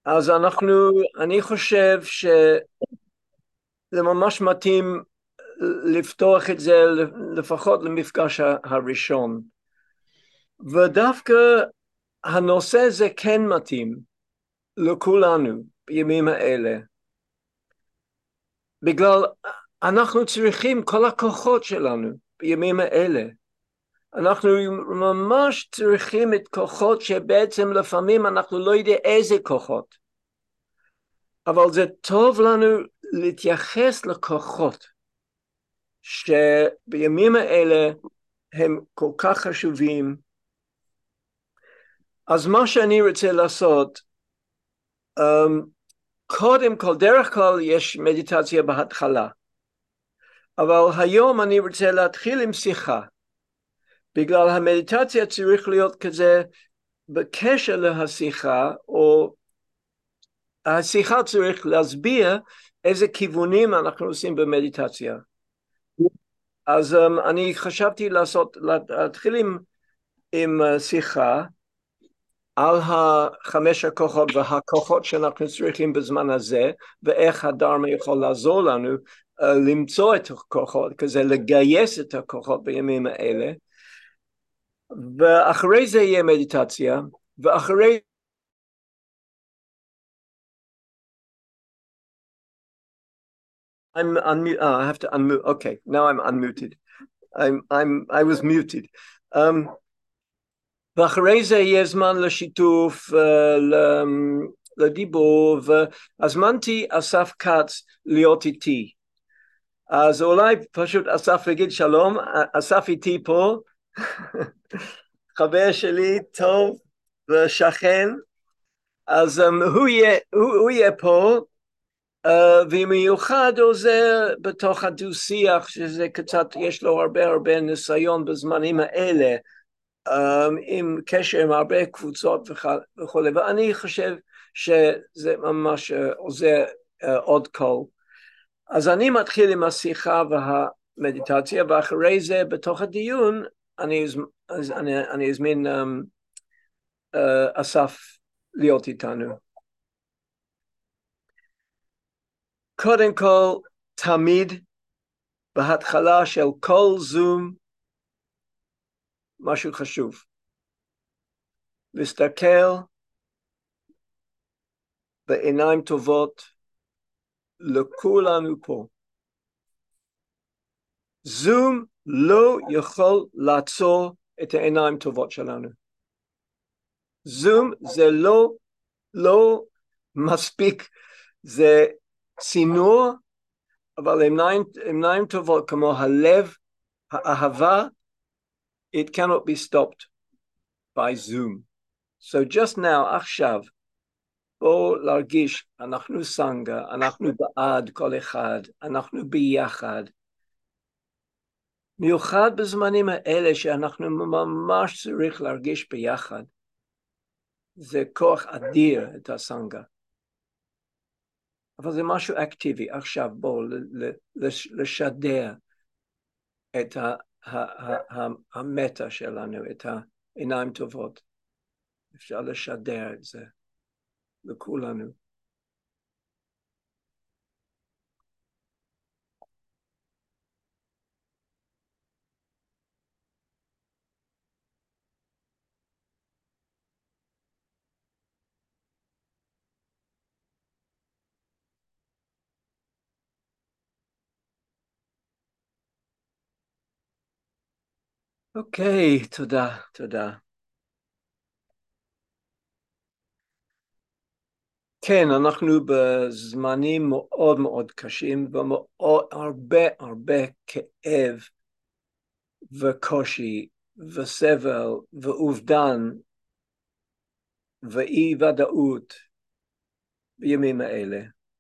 אז אני חושב שזה ממש מתאים לפתוח את זה לפחות למפגש הראשון. ודווקא הנושא הזה כן מתאים לכולנו בימים האלה, בגלל אנחנו צריכים כל הכוחות שלנו בימים האלה. אנחנו ממש צריכים את כוחות שבעצם לפעמים אנחנו לא יודעים איזה כוחות, אבל זה טוב לנו להתייחס לכוחות שבימים האלה הם כל כך חשובים. אז מה שאני רוצה לעשות, קודם כל, דרך כלל יש מדיטציה בהתחלה, אבל היום אני רוצה להתחיל עם שיחה, בגלל המדיטציה צריך להיות כזה בקשר להשיחה, או השיחה צריך להסביר איזה כיוונים אנחנו עושים במדיטציה. אז אני חשבתי להתחיל עם שיחה על החמש הכוחות והכוחות שאנחנו צריכים בזמן הזה, ואיך הדרמה יכול לעזור לנו למצוא את הכוחות, כזה לגייס את הכוחות בימים האלה, ואחרי זה יהיה מדיטציה, ואחרי I have to unmute. Okay, now I'm unmuted. I was muted. Um, ואחרי זה יהיה זמן לשיתוף, לדיבור, והזמנתי אסף כץ להיות איתי. אז אולי פשוט אסף יגיד שלום, אסף איתי פה, חבר שלי טוב ושכן, אז הוא יהיה פה, ובמיוחד עוזר בתוך הדו-שיח, שזה קצת, יש לו הרבה ניסיון בזמנים האלה, עם קשר עם הרבה קבוצות וכו', ואני חושב שזה ממש עוזר עוד קול. אז אני מתחיל עם השיחה והמדיטציה, ואחרי זה בתוך הדיון אני אזמין אסף להיות איתנו. קודם כל, תמיד בהתחלה של כל זום, משהו חשוב. להסתכל בעיניים טובות לכולנו פה. זום לא יכול לעצור את העיניים טובות שלנו. זום זה לא מספיק, זה צינור, אבל עיניים טובות כמו הלב, האהבה, it cannot be stopped by Zoom. So just now, עכשיו, בואו להרגיש, אנחנו סנגה, אנחנו בעד כל אחד, אנחנו ביחד. מיוחד בזמנים האלה שאנחנו ממש צריך להרגיש ביחד. זה כוח אדיר את הסנגה. אבל זה משהו אקטיבי. עכשיו בואו לשדר את המטה שלנו, את העיניים טובות. אפשר לשדר את זה לכולנו. אוקיי, תודה. כן, אנחנו בזמנים מאוד קשים, והרבה כאב וקושי וסבל ואובדן ואי ודאות בימים האלה.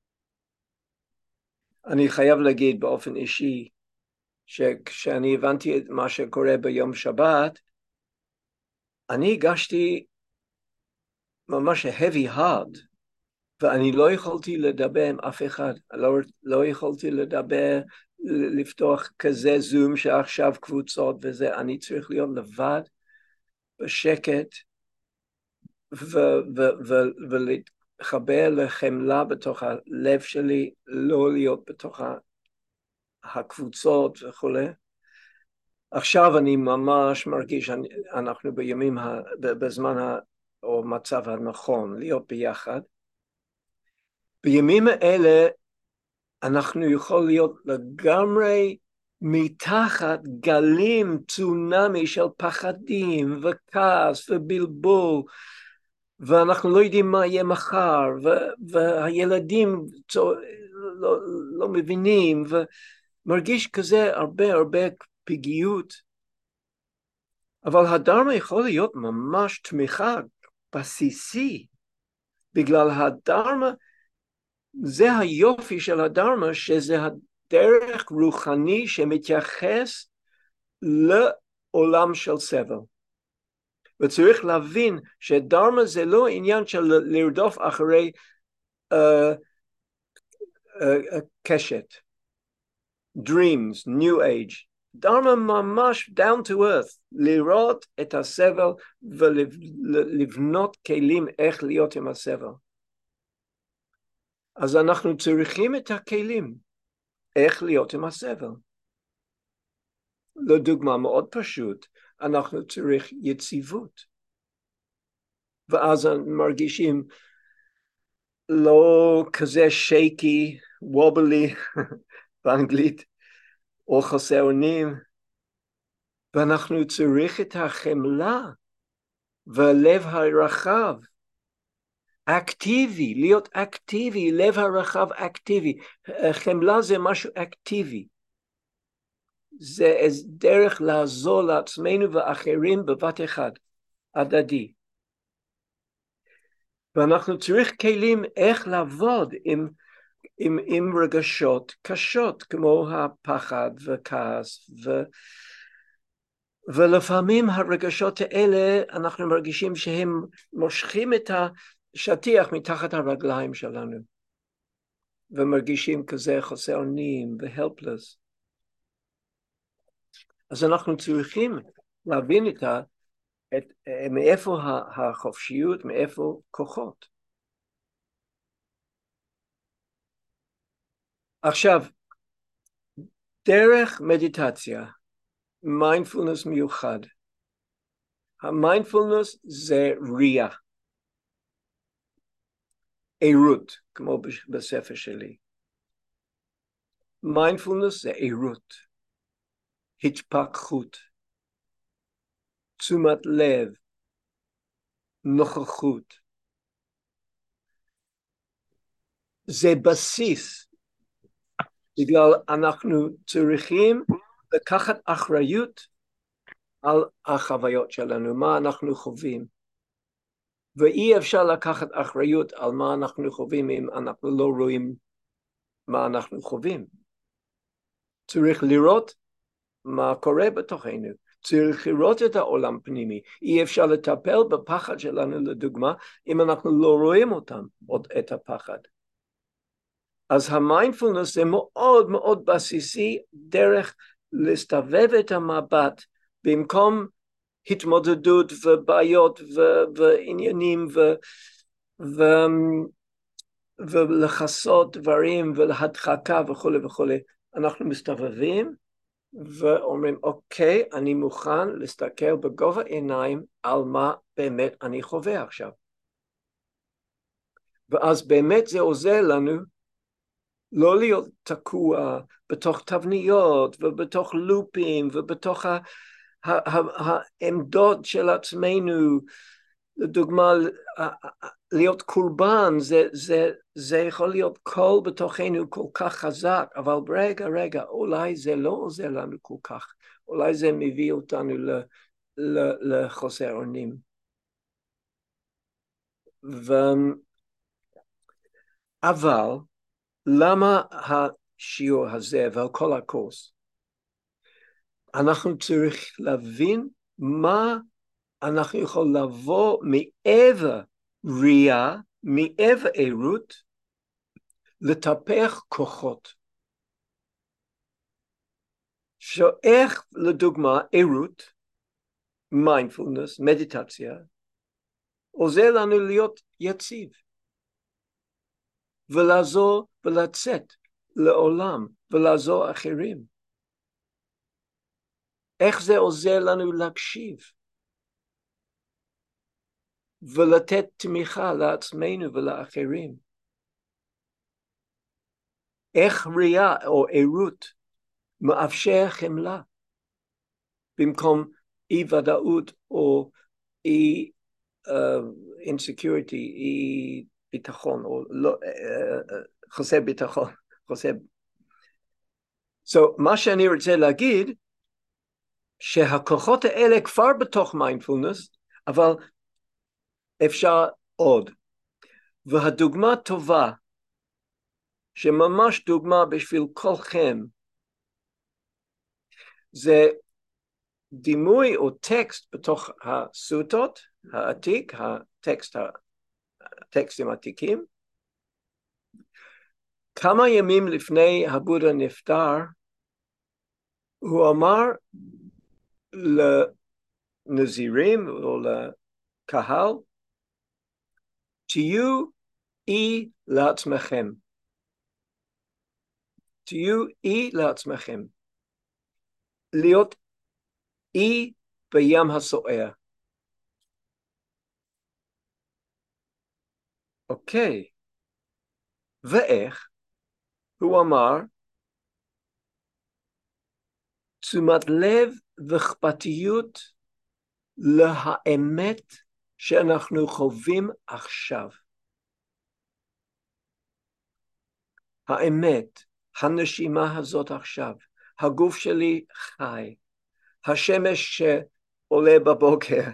אני חייב להגיד באופן אישי, שכשאני הבנתי את מה שקורה ביום שבת, אני הגשתי ממש heavy hard, ואני לא יכולתי לדבר עם אף אחד, לא יכולתי לדבר, לפתוח כזה זום שעכשיו קבוצות וזה, אני צריך להיות לבד, בשקט, להתחבר לחמלה בתוך הלב שלי, לא להיות בתוך הקבוצות וכולי. עכשיו אני ממש מרגיש, אנחנו בימים, בזמן או מצב הנכון, להיות ביחד. בימים האלה אנחנו יכולים להיות לגמרי מתחת גלים, צונאמי של פחדים וכעס ובלבול, ואנחנו לא יודעים מה יהיה מחר, והילדים לא מבינים, ומרגיש כזה הרבה פגיעות. אבל הדרמה יכול להיות ממש תמיכה בסיסי, בגלל הדרמה, זה היופי של הדרמה, שזה הדרך רוחני שמתייחס לעולם של סבל. וצריך להבין שדרמה זה לא עניין של לרדוף אחרי קשת, dreams, new age. דרמה ממש down to earth, לראות את הסבל ולבנות כלים איך להיות עם הסבל. אז אנחנו צריכים את הכלים, איך להיות עם הסבל. לדוגמה מאוד פשוט, אנחנו צריך יציבות. ואז מרגישים לא כזה שייקי, וובלי, באנגלית, או חסר אונים, ואנחנו צריך את החמלה, והלב הרחב, אקטיבי, להיות אקטיבי, לב הרחב אקטיבי. חמלה זה משהו אקטיבי. זה דרך לעזור לעצמנו ואחרים בבת אחד, הדדי. ואנחנו צריך כלים איך לעבוד עם רגשות קשות, כמו הפחד וכעס, ולפעמים הרגשות האלה, אנחנו מרגישים שהם מושכים את השטיח מתחת הרגליים שלנו, ומרגישים כזה חסר אונים והלפלס. אז אנחנו צריכים להבין מאיפה החופשיות, מאיפה כוחות. עכשיו, דרך מדיטציה, מיינדפולנס מיוחד. המיינדפולנס זה ראייה, עירות, כמו בספר שלי. מיינדפולנס זה עירות, התפכחות, תשומת לב, נוכחות. זה בסיס, בגלל אנחנו צריכים לקחת אחריות על החוויות שלנו, מה אנחנו חווים. ואי אפשר לקחת אחריות על מה אנחנו חווים אם אנחנו לא רואים מה אנחנו חווים. צריך לראות מה קורה בתוכנו. צריך לראות את העולם פנימי. אי אפשר לטפל בפחד שלנו, לדוגמה, אם אנחנו לא רואים אותם, את הפחד. אז המיינדפולנס זה מאוד מאוד בסיסי, דרך להסתובב את המבט, במקום התמודדות ובעיות ועניינים ולחסות דברים ולהדחקה וכו' וכו'. אנחנו מסתובבים ואומרים, אוקיי, אני מוכן להסתכל בגובה עיניים על מה באמת אני חווה עכשיו. ואז באמת זה עוזר לנו לא להיות תקוע בתוך תבניות ובתוך לופים ובתוך העמדות של עצמנו. לדוגמה, להיות קורבן, זה יכול להיות קול בתוכנו כל כך חזק, אבל רגע, אולי זה לא עוזר לנו כל כך, אולי זה מביא אותנו לחוסר אונים. אבל למה השיעור הזה ועל כל הקורס? אנחנו צריך להבין מה אנחנו יכולים לבוא מעבר ראייה, מעבר עירות, לטפח כוחות. שאיך לדוגמה עירות, מיינדפולנס, מדיטציה, עוזר לנו להיות יציב. ולעזור ולצאת לעולם ולעזור אחרים. איך זה עוזר לנו להקשיב ולתת תמיכה לעצמנו ולאחרים? איך ראייה או עירות מאפשר חמלה במקום אי ודאות או אי insecurity, אי ביטחון או לא, חוסר ביטחון, חוסר. So, מה שאני רוצה להגיד, שהכוחות האלה כבר בתוך מיינדפולנס, אבל אפשר עוד. והדוגמה טובה, שממש דוגמה בשביל כולכם, זה דימוי או טקסט בתוך הסוטות, העתיק, הטקסטים העתיקים. כמה ימים לפני הבודה נפטר, הוא אמר לנזירים או לקהל, תהיו אי לעצמכם. תהיו אי לעצמכם. להיות אי בים הסוער. אוקיי. ואיך? הוא אמר, תשומת לב ואכפתיות להאמת שאנחנו חווים עכשיו. האמת, הנשימה הזאת עכשיו, הגוף שלי חי, השמש שעולה בבוקר,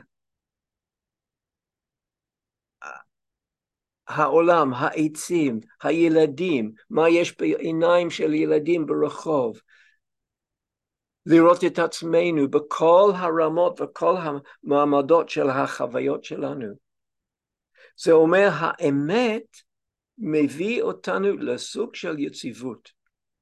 העולם, העצים, הילדים, מה יש בעיניים של ילדים ברחוב, לראות את עצמנו בכל הרמות וכל המעמדות של החוויות שלנו. זה אומר, האמת מביא אותנו לסוג של יציבות.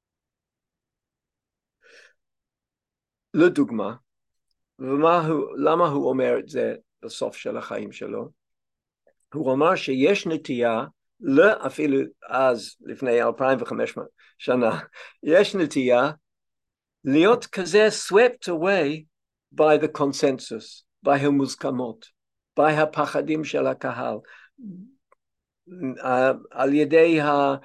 לדוגמה, למה הוא אומר את זה בסוף של החיים שלו? הוא אמר שיש נטייה, אפילו אז, לפני 2,500 שנה, יש נטייה להיות כזה swept away by the consensus, by המוסכמות, by הפחדים של הקהל, על ידי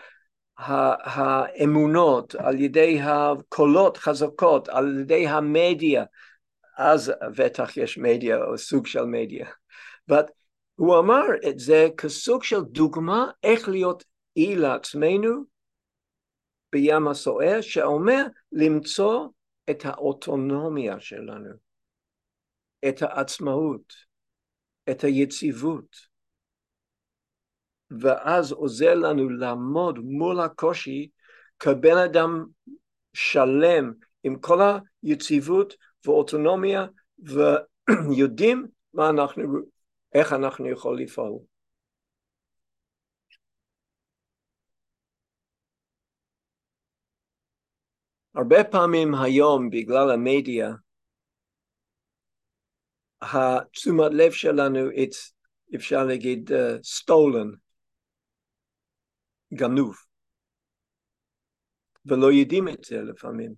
האמונות, על ידי הקולות חזקות, על ידי המדיה, אז בטח יש מדיה או סוג של מדיה. הוא אמר את זה כסוג של דוגמה איך להיות אי לעצמנו בים הסוער, שאומר למצוא את האוטונומיה שלנו, את העצמאות, את היציבות, ואז עוזר לנו לעמוד מול הקושי כבן אדם שלם עם כל היציבות ואוטונומיה, ויודעים איך אנחנו יכולים לפעול. הרבה פעמים היום בגלל המדיה, התשומת לב שלנו, אפשר להגיד stolen, גנוב, ולא יודעים את זה לפעמים.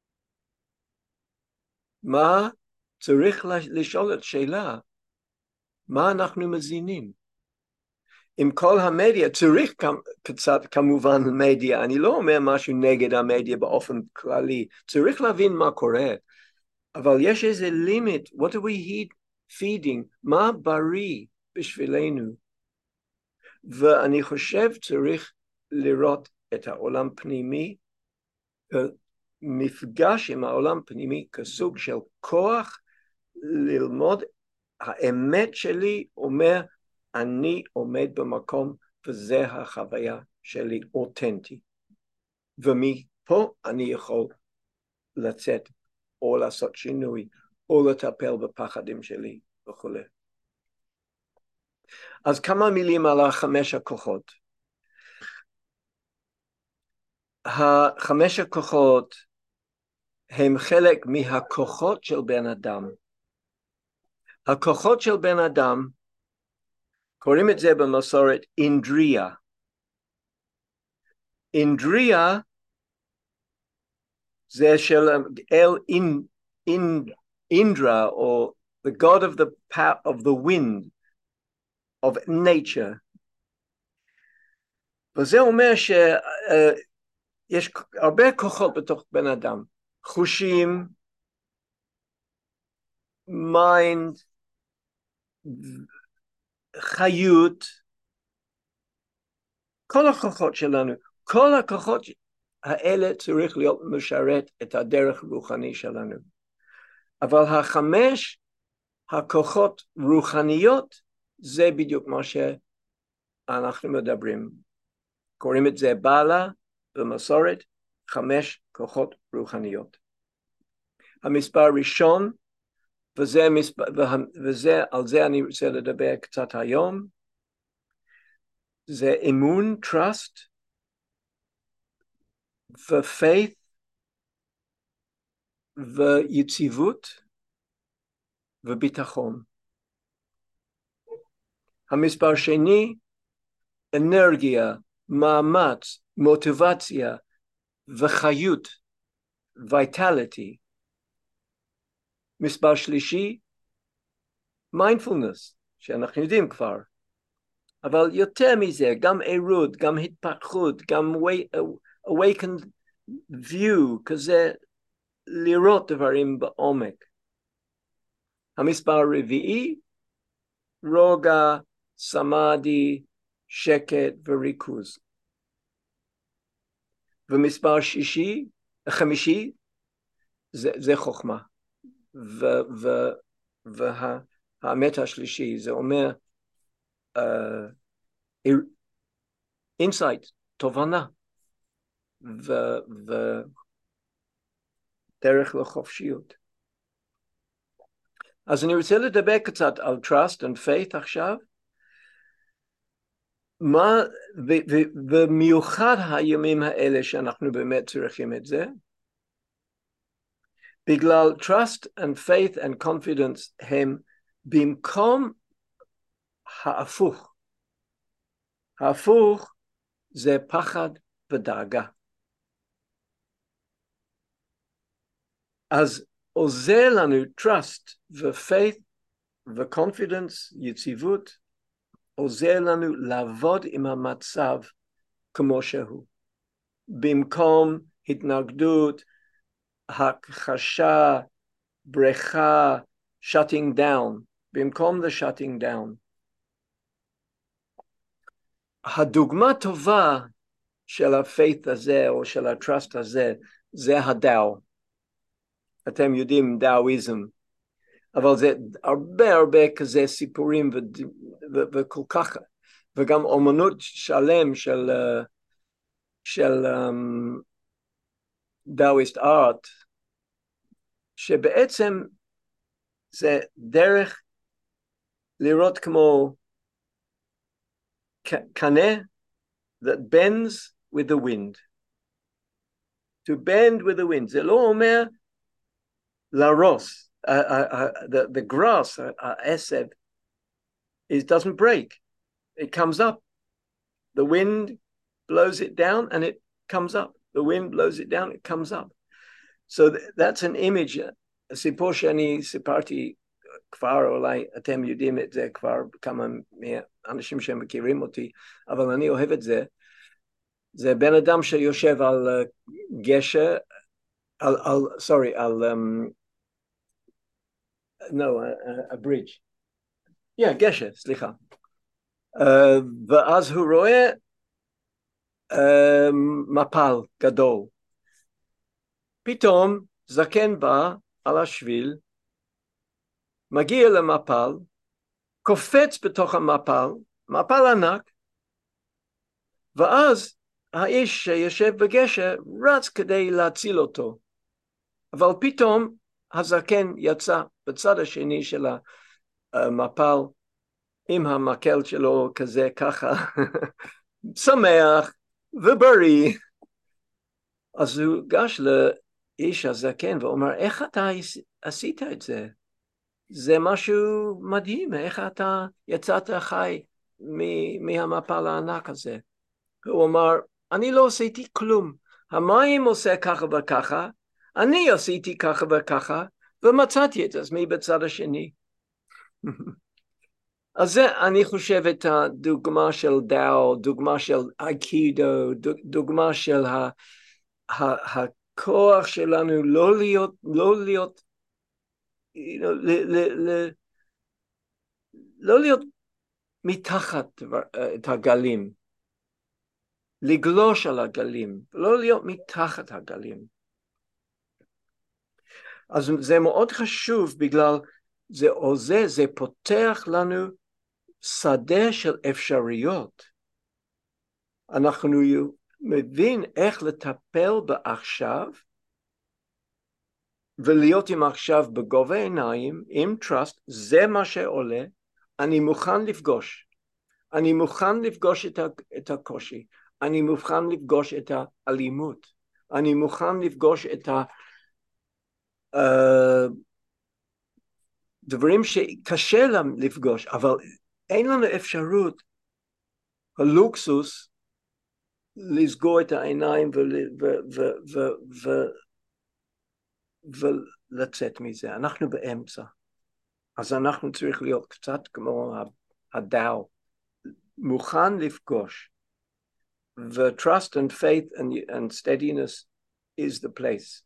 מה צריך לשאול את שאלה? מה אנחנו מזינים? עם כל המדיה, צריך קצת כמובן מדיה, אני לא אומר משהו נגד המדיה באופן כללי, צריך להבין מה קורה, אבל יש איזה לימיט, what are we feeding, מה בריא בשבילנו, ואני חושב צריך לראות את העולם פנימי, מפגש עם העולם פנימי כסוג של כוח ללמוד, האמת שלי אומר, אני עומד במקום וזה החוויה שלי אותנטי. ומפה אני יכול לצאת או לעשות שינוי או לטפל בפחדים שלי וכו'. אז כמה מילים על 5 הכוחות. 5 הכוחות הם חלק מהכוחות של בן אדם. הכוחות של בן אדם, קוראים את זה במסורת אינדריה. אינדריה זה של אל אינדרה, או the god of the wind, of nature. וזה אומר שיש הרבה כוחות בתוך בן אדם, חושים, מיינד, חיות, כל הכוחות שלנו, כל הכוחות האלה צריך להיות משרת את הדרך הרוחני שלנו. אבל 5 הכוחות רוחניות, זה בדיוק מה שאנחנו מדברים. קוראים את זה בעלה במסורת, 5 כוחות רוחניות. המספר ראשון, על זה אני רוצה לדבר קצת היום, זה אמון, trust, ו-faith, ויציבות, וביטחון. המספר שני, אנרגיה, מאמץ, מוטיבציה, וחיות, vitality. מספר שלישי, mindfulness, שאנחנו יודעים כבר. אבל יותר מזה, גם עירות, גם התפתחות, גם awakened view, כזה לראות דברים בעומק. המספר הרביעי, רוגע, סמאדי, שקט וריכוז. ומספר חמישי, זה חוכמה. והאמת השלישי, זה אומר אינסייט, תובנה, ודרך לחופשיות. אז אני רוצה לדבר קצת על trust and faith עכשיו, במיוחד הימים האלה שאנחנו באמת צריכים את זה, בגלל trust and faith and confidence הם במקום ההפוך. ההפוך זה פחד ודאגה. אז עוזר לנו trust ו-faith ו-confidence, יציבות, עוזר לנו לעבוד עם המצב כמו שהוא. במקום התנגדות, הכחשה, בריחה, shutting down, במקום the shutting down. הדוגמה טובה של ה-faith הזה או של ה-trust הזה, זה הדאו. אתם יודעים דאואיזם, אבל זה הרבה כזה סיפורים וכל כך, וגם אומנות שלם של דאואיסט ארט, שבעצם זה דרך לראות כמו קנה that bends with the wind. To bend with the wind. זה לא אומר להרוס. The grass, העשב, it doesn't break. It comes up. The wind blows it down and it comes up. The wind blows it down, it comes up. So that's an image. הסיפור שאני סיפרתי כבר, אולי אתם יודעים את זה כבר, כמה אנשים שמכירים אותי, אבל אני אוהב את זה. זה בן אדם שיושב על גשר, a bridge. גשר, סליחה. ואז הוא רואה מפל גדול. פתאום זקן בא על השביל, מגיע למפל, קופץ בתוך המפל, מפל ענק, ואז האיש שיושב בגשר רץ כדי להציל אותו. אבל פתאום הזקן יצא בצד השני של המפל, עם המקל שלו כזה ככה, שמח ובריא. אז הוא גש לאיש הזקן ואומר, איך אתה עשית את זה? זה משהו מדהים, איך אתה יצאת חי מהמפל הענק הזה? הוא אמר, אני לא עשיתי כלום. המים עושה ככה וככה, אני עשיתי ככה וככה, ומצאתי את עצמי בצד השני. אז זה, אני חושב, את הדוגמה של דאו, דוגמה של אייקידו, דוגמה של הכוח שלנו לא להיות, לא להיות מתחת את הגלים, לגלוש על הגלים, לא להיות מתחת הגלים. אז זה מאוד חשוב, בגלל זה פותח לנו שדה של אפשרויות. אנחנו מבין איך לטפל בעכשיו, ולהיות עם עכשיו בגובה עיניים, עם trust, זה מה שעולה, אני מוכן לפגוש. אני מוכן לפגוש את הקושי, אני מוכן לפגוש את האלימות, אני מוכן לפגוש את דברים שקשה להם לפגוש, אבל אין לנו אפשרות, הלוקסוס, לסגור את העיניים ולצאת מזה. אנחנו באמצע. אז אנחנו צריכים להיות קצת כמו הדאו, מוכן לפגוש. ו-trust and faith and steadiness is the place.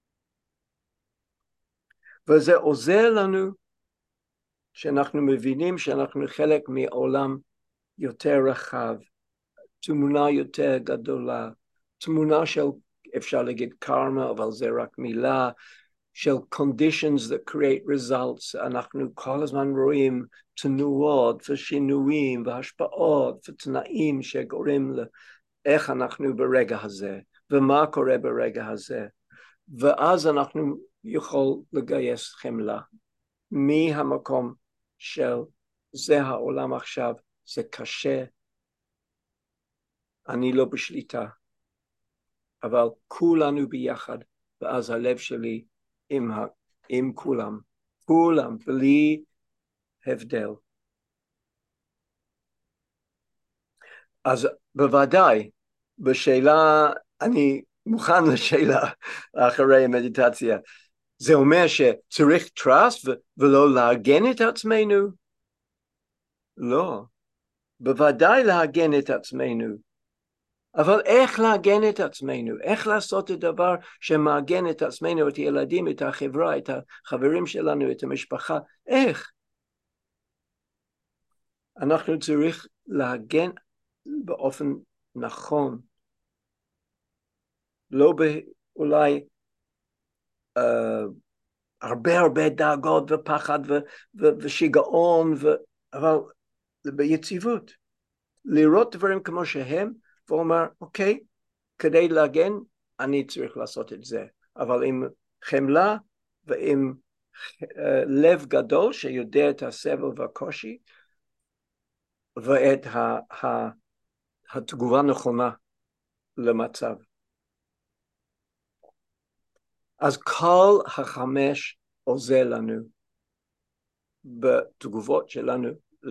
וזה עוזר לנו שאנחנו מבינים שאנחנו חלק מעולם יותר רחב, תמונה יותר גדולה, תמונה של, אפשר להגיד קרמה, אבל זה רק מילה, של conditions that create results. אנחנו כל הזמן רואים תנועות ושינויים והשפעות ותנאים שגורם לאיך אנחנו ברגע הזה, ומה קורה ברגע הזה. ואז אנחנו יכול לגייס חמלה מהמקום של זה העולם עכשיו, זה קשה, אני לא בשליטה, אבל כולנו ביחד, ואז הלב שלי עם כולם, בלי הבדל. אז בוודאי, בשאלה, אני מוכן לשאלה אחרי המדיטציה, זה אומר שצריך trust ולא להגן את עצמנו? לא, בוודאי להגן את עצמנו, אבל איך להגן את עצמנו? איך לעשות את הדבר שמאגן את עצמנו, את הילדים, את החברה, את החברים שלנו, את המשפחה? איך? אנחנו צריך להגן באופן נכון, לא אולי הרבה דאגות ופחד ושיגעון, אבל ביציבות. לראות דברים כמו שהם, ואומר, אוקיי, כדי להגן, אני צריך לעשות את זה. אבל עם חמלה ועם לב גדול שיודע את הסבל והקושי, ואת התגובה נכונה למצב. אז כל החמש עוזר לנו בתגובות שלנו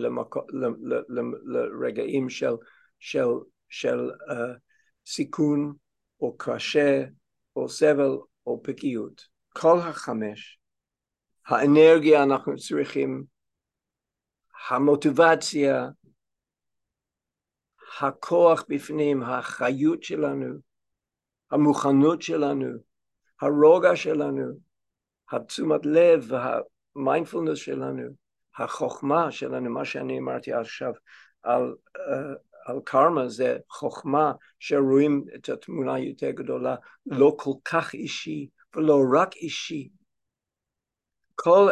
לרגעים של סיכון או קשה או סבל או פגיעות. כל החמש. האנרגיה אנחנו צריכים, המוטיבציה, הכוח בפנים, האחריות שלנו, המוכנות שלנו, הרוגע שלנו, התשומת לב והמיינדפולנס שלנו, החוכמה שלנו, מה שאני אמרתי עכשיו על קרמה, זה חוכמה שרואים את התמונה יותר גדולה, לא כל כך אישי ולא רק אישי. כל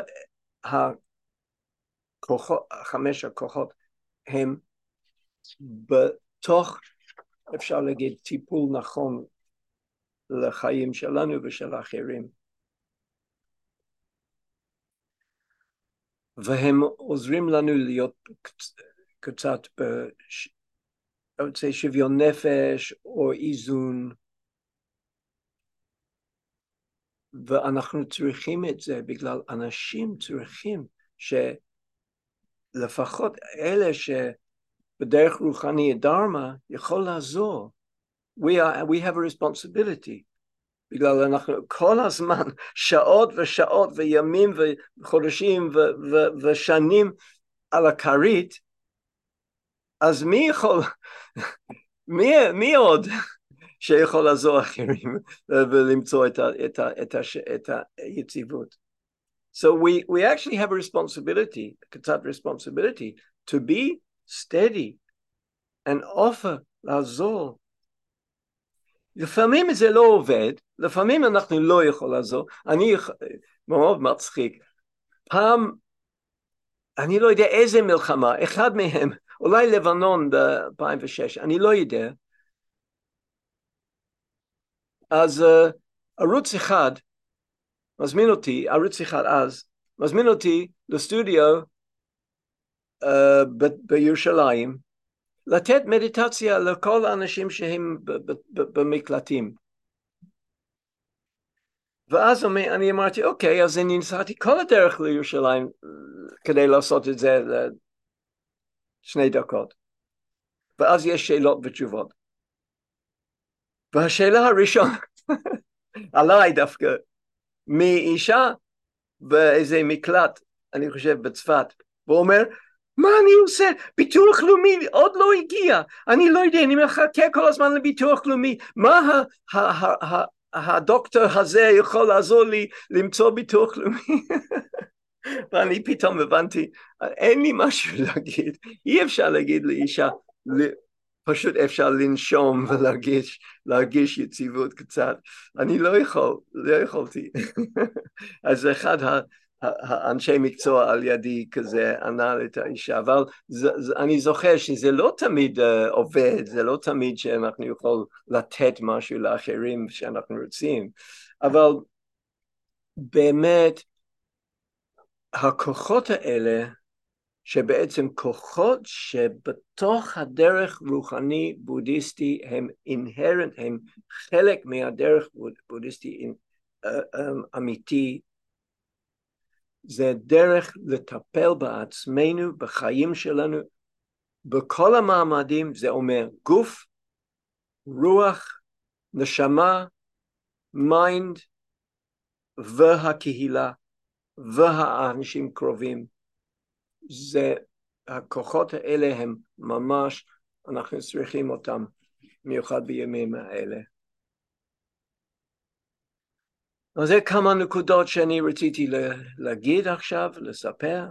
חמש הכוחות הם בתוך, אפשר להגיד, טיפול נכון לחיים שלנו ושל האחרים. והם עוזרים לנו להיות קצת שוויון נפש או איזון, ואנחנו צריכים את זה בגלל אנשים צריכים שלפחות אלה שבדרך רוחני דרמה יכול לעזור, we have a responsibility. בגלל אנחנו כל הזמן, שעות ושעות וימים וחודשים ושנים על הכרית, אז מי יכול, מי עוד שיכול לעזור אחרים ולמצוא את היציבות? So we actually have a responsibility, קצת responsibility, to be steady and offer לעזור. לפעמים זה לא עובד, לפעמים אנחנו לא יכולים לעזור. אני מאוד מצחיק. פעם, אני לא יודע איזה מלחמה, אחד מהם, אולי לבנון ב-2006, אני לא יודע. אז ערוץ אחד מזמין אותי, ערוץ אחד אז, מזמין אותי לסטודיו בירושלים, לתת מדיטציה לכל האנשים שהם במקלטים. ואז אני אמרתי, אוקיי, אז אני נסעתי כל הדרך לירושלים כדי לעשות את זה 2 דקות. ואז יש שאלות ותשובות. והשאלה הראשונה, עליי דווקא, מאישה באיזה מקלט, אני חושב בצפת, והוא אומר, מה אני עושה? ביטוח לאומי עוד לא הגיע. אני לא יודע, אני מחכה כל הזמן לביטוח לאומי. מה הדוקטור הזה יכול לעזור לי למצוא ביטוח לאומי? ואני פתאום הבנתי, אין לי משהו להגיד. אי אפשר להגיד לאישה, פשוט אפשר לנשום ולהרגיש יציבות קצת. אני לא יכולתי. אז אחד האנשי מקצוע על ידי כזה ענה את האישה, אבל אני זוכר שזה לא תמיד עובד, זה לא תמיד שאנחנו יכולים לתת משהו לאחרים שאנחנו רוצים, אבל באמת הכוחות האלה, שבעצם כוחות שבתוך הדרך רוחני בודהיסטי הם inherent, הם חלק מהדרך בודהיסטי אמיתי, זה דרך לטפל בעצמנו, בחיים שלנו, בכל המעמדים, זה אומר גוף, רוח, נשמה, מיינד, והקהילה, והאנשים קרובים. זה, הכוחות האלה הם ממש, אנחנו צריכים אותם, מיוחד בימים האלה. אז זה כמה נקודות שאני רציתי להגיד עכשיו, לספר.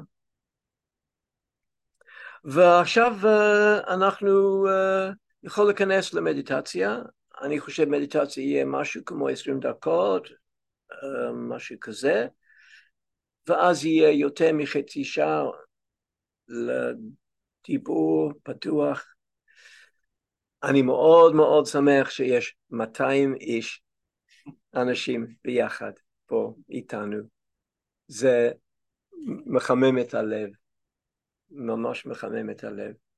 ועכשיו אנחנו יכולים להיכנס למדיטציה. אני חושב מדיטציה יהיה משהו כמו 20 דקות, משהו כזה, ואז יהיה יותר מחצי שעה לדיבור פתוח. אני מאוד מאוד שמח שיש 200 איש, אנשים ביחד פה איתנו. זה מחמם את הלב, ממש מחמם את הלב.